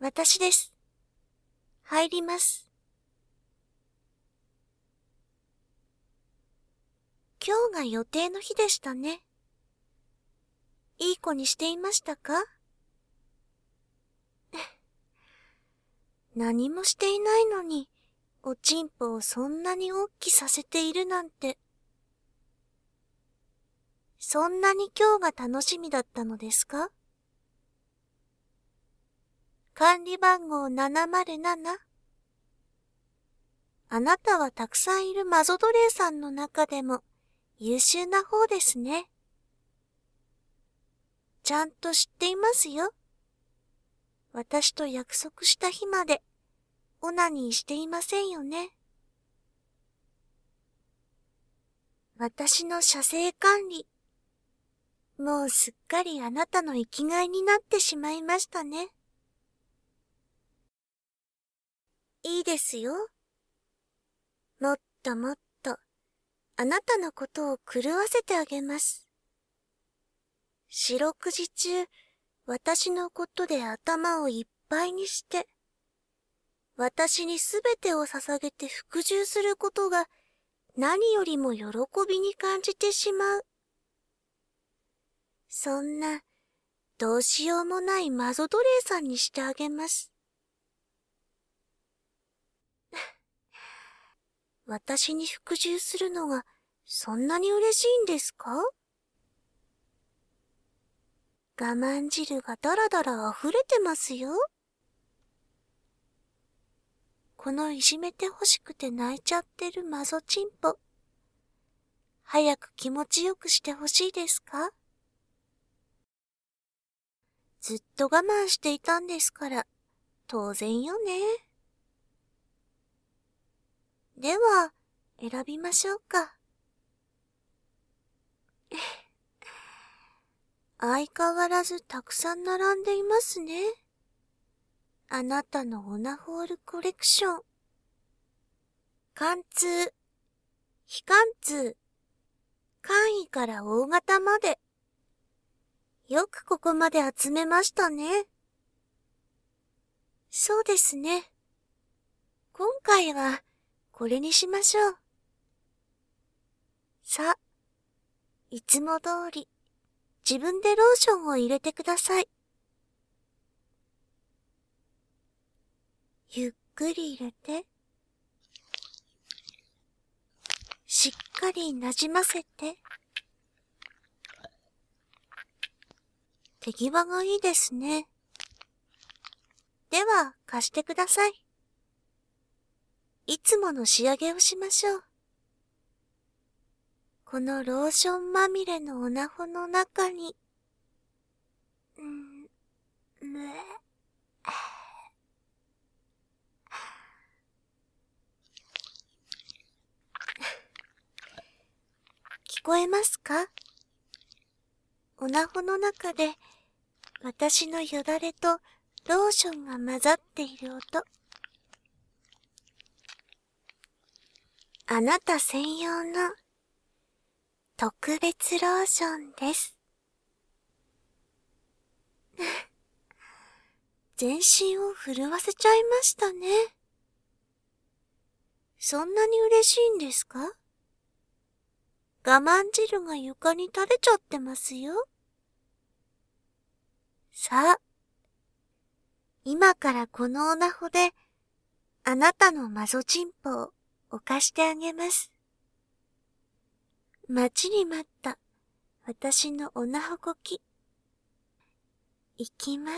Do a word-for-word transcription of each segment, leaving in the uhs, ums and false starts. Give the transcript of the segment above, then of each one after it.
私です。入ります。今日が予定の日でしたね。いい子にしていましたか？何もしていないのに、おちんぽをそんなに大きさせているなんて。そんなに今日が楽しみだったのですか？管理番号ななまるなな。あなたはたくさんいるマゾ奴隷さんの中でも優秀な方ですね。ちゃんと知っていますよ。私と約束した日までオナニーしていませんよね。私の射精管理、もうすっかりあなたの生きがいになってしまいましたね。いいですよ。もっともっとあなたのことを狂わせてあげます。四六時中、私のことで頭をいっぱいにして、私にすべてを捧げて服従することが何よりも喜びに感じてしまう。そんな、どうしようもないマゾ奴隷さんにしてあげます。私に服従するのがそんなに嬉しいんですか？我慢汁がだらだら溢れてますよ。このいじめてほしくて泣いちゃってるマゾチンポ。早く気持ちよくしてほしいですか？ずっと我慢していたんですから、当然よね。では、選びましょうか。相変わらずたくさん並んでいますね。あなたのオナホールコレクション。貫通、非貫通、簡易から大型まで。よくここまで集めましたね。そうですね。今回はこれにしましょう。さ、いつも通り自分でローションを入れてください。ゆっくり入れて。しっかりなじませて。手際がいいですね。では、貸してください。いつもの仕上げをしましょう。このローションまみれのオナホの中に、んー、むえ、聞こえますか？オナホの中で、私のよだれとローションが混ざっている音。あなた専用の特別ローションです。全身を震わせちゃいましたね。そんなに嬉しいんですか？我慢汁が床に垂れちゃってますよ。さあ、今からこのオナホで、あなたのマゾチンポを犯してあげます。待ちに待った私のオナホこき。いきます。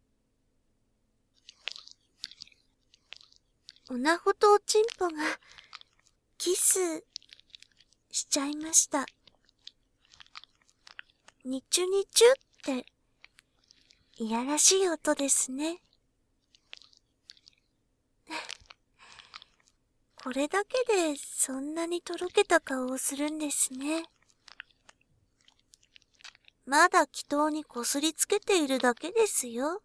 オナホとおちんぽがキスしちゃいました。にちゅにちゅっていやらしい音ですね。これだけでそんなにとろけた顔をするんですね。まだ祈祷にこすりつけているだけですよ。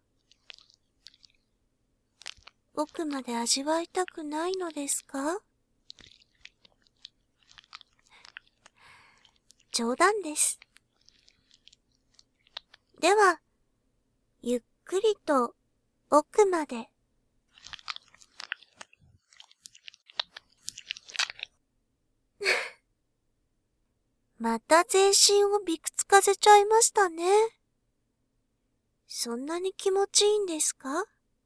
奥まで味わいたくないのですか？冗談です。では、ゆっくりと奥まで。また全身をびくつかせちゃいましたね。そんなに気持ちいいんですか？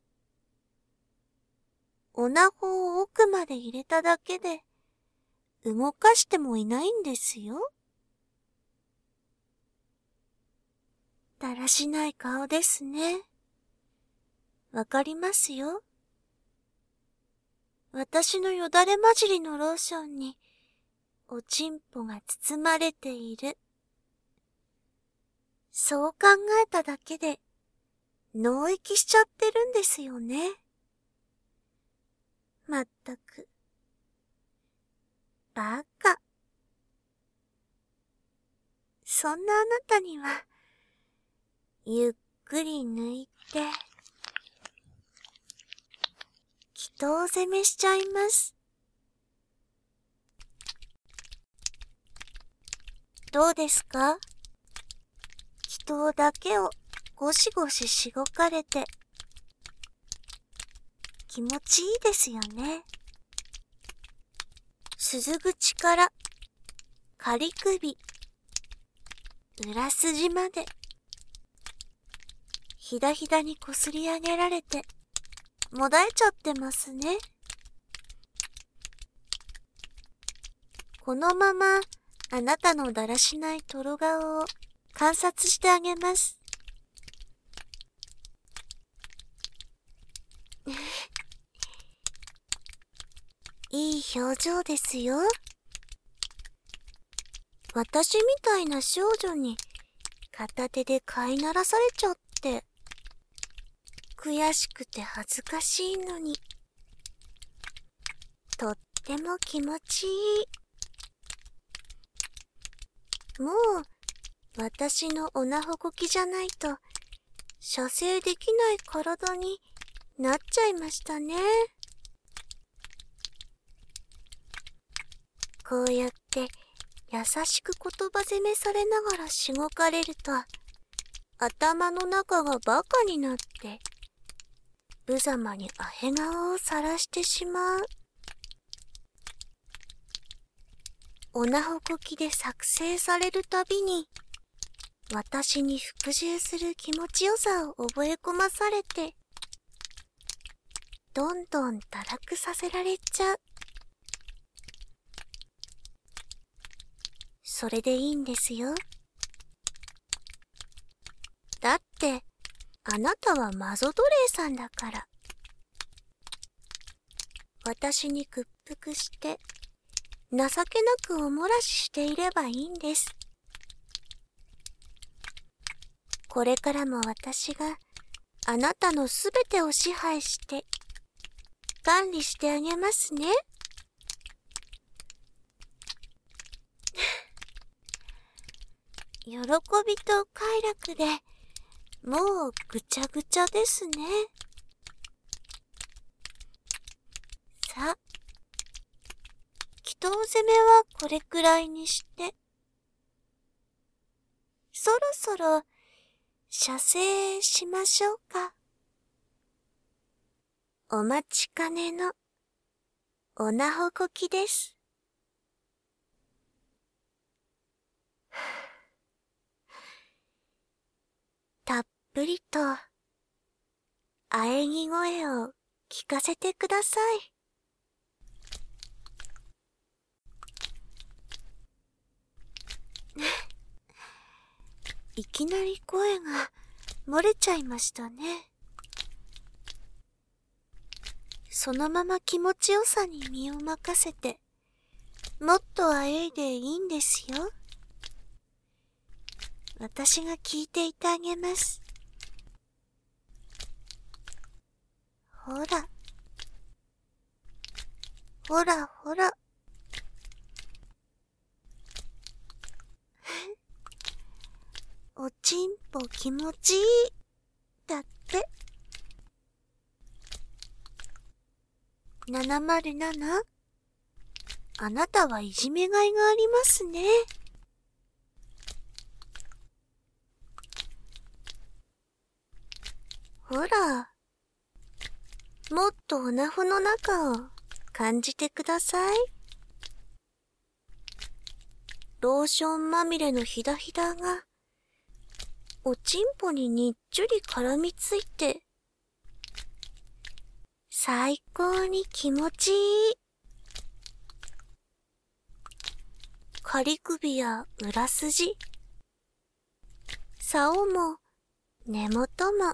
おなほを奥まで入れただけで、動かしてもいないんですよ。だらしない顔ですね。わかりますよ。私のよだれ混じりのローションに、おちんぽが包まれている。そう考えただけで、脳域しちゃってるんですよね。まったく。バカ。そんなあなたには、ゆっくり抜いて、祈祷攻めしちゃいます。どうですか？祈祷だけをゴシゴシしごかれて、気持ちいいですよね。鈴口から仮首、裏筋まで、ひだひだにこすり上げられて、もだえちゃってますね。このままあなたのだらしないトロ顔を観察してあげます。いい表情ですよ。私みたいな少女に片手で飼いならされちゃって、悔しくて恥ずかしいのに、とっても気持ちいい。もう、私のおなほこきじゃないと、射精できない体になっちゃいましたね。こうやって優しく言葉責めされながらしごかれると、頭の中がバカになって、無様にアヘ顔を晒してしまう。おなほこきで作成されるたびに、私に服従する気持ちよさを覚え込まされて、どんどん堕落させられちゃう。それでいいんですよ。だって、あなたはマゾ奴隷さんだから。私に屈服して、情けなくおもらししていればいいんです。これからも私があなたのすべてを支配して、管理してあげますね。喜びと快楽で、もうぐちゃぐちゃですね。さあ、祈祷攻めはこれくらいにして、そろそろ射精しましょうか。お待ちかねのおなほこきです。たっぷりと、喘ぎ声を聞かせてください。いきなり声が漏れちゃいましたね。そのまま気持ちよさに身を任せて、もっとあえいでいいんですよ。私が聞いていてあげます。ほら。ほらほら。おちんぽ気持ちいい。だって。ななまるなな。あなたはいじめがいがありますね。ほら、 もっとおなほの中を感じてください。ローションまみれのひだひだが、おちんぽににっちゅり絡みついて、最高に気持ちいい。仮首や裏筋、竿も根元も、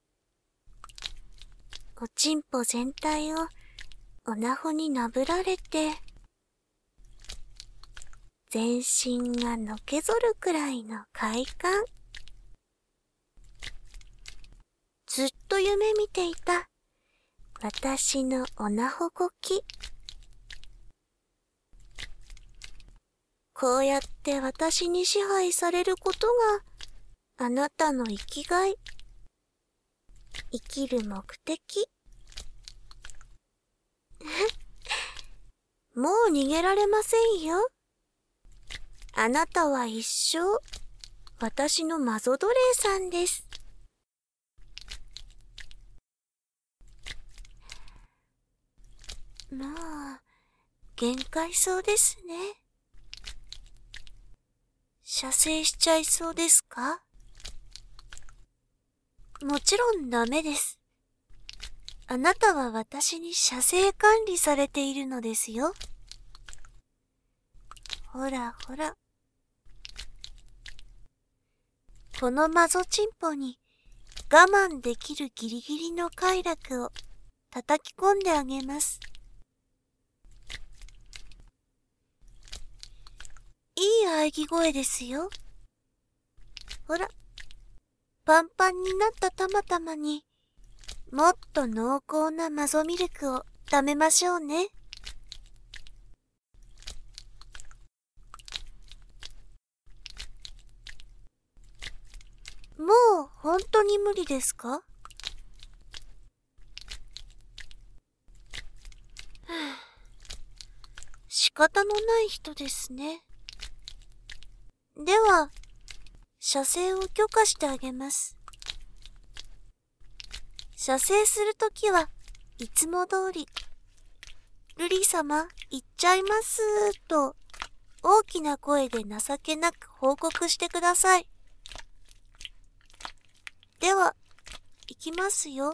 おちんぽ全体をおなほになぶられて、全身がのけぞるくらいの快感。ずっと夢見ていた私のおなほこき。こうやって私に支配されることがあなたの生きがい、生きる目的。もう逃げられませんよ。あなたは一生私のマゾ奴隷さんです。もう限界そうですね。射精しちゃいそうですか？もちろんダメです。あなたは私に射精管理されているのですよ。ほらほら。このマゾチンポに我慢できるギリギリの快楽を叩き込んであげます。いい喘ぎ声ですよ。ほら、パンパンになったたまたまにもっと濃厚なマゾミルクを食べましょうね。もう本当に無理ですか？はあ、仕方のない人ですね。では、射精を許可してあげます。射精するときはいつも通り、ルリ様、行っちゃいますと、大きな声で情けなく報告してください。では、行きますよ。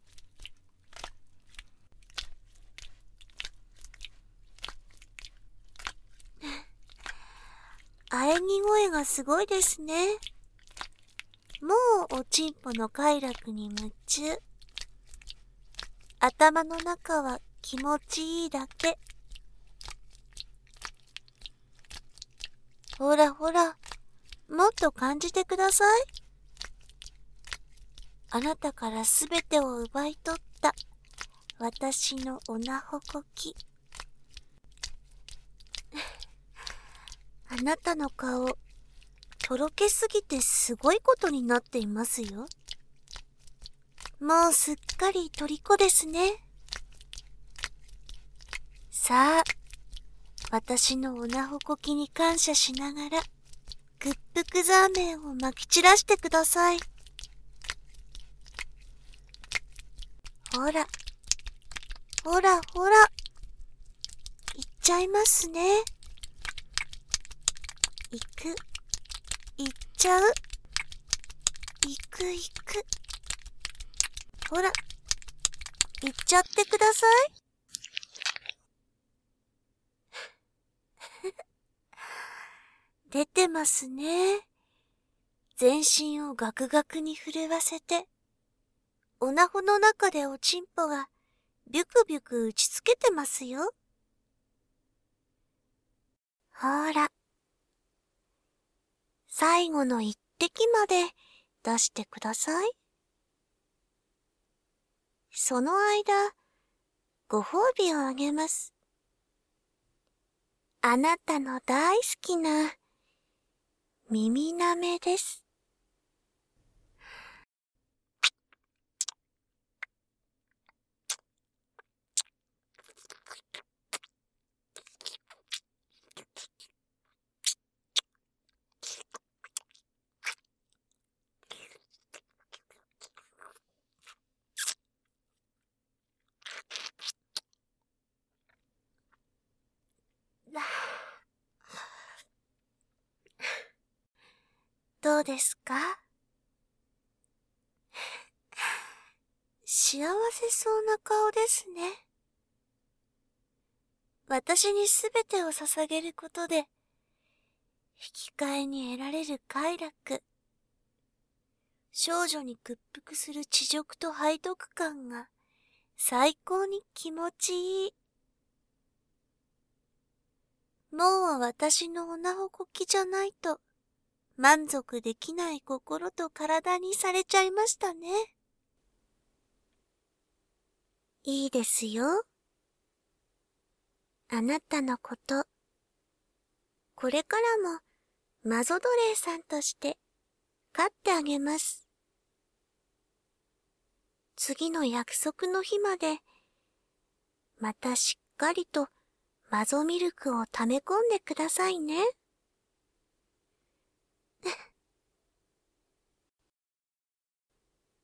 喘ぎ声がすごいですね。もうおちんぽの快楽に夢中。頭の中は気持ちいいだけ。ほらほら、もっと感じてください。あなたからすべてを奪い取った私のおなほこき。あなたの顔、とろけすぎてすごいことになっていますよ。もうすっかり虜ですね。さあ、私のおなほこきに感謝しながら、屈服ザーメンをまき散らしてください。ほら、ほらほら、いっちゃいますね。いく、いっちゃう。いくいく。ほら、いっちゃってください。出てますね。全身をガクガクに震わせて、おなほの中でおちんぽがビュクビュク打ちつけてますよ。ほら、最後の一滴まで出してください。その間、ご褒美をあげます。あなたの大好きな耳なめです。 どうですか？幸せそうな顔ですね。私にすべてを捧げることで、引き換えに得られる快楽、少女に屈服する恥辱と背徳感が最高に気持ちいい。もう私の女ほこきじゃないと満足できない心と体にされちゃいましたね。いいですよ。あなたのこと、これからもマゾ奴隷さんとして飼ってあげます。次の約束の日まで、またしっかりとマゾミルクを溜め込んでくださいね。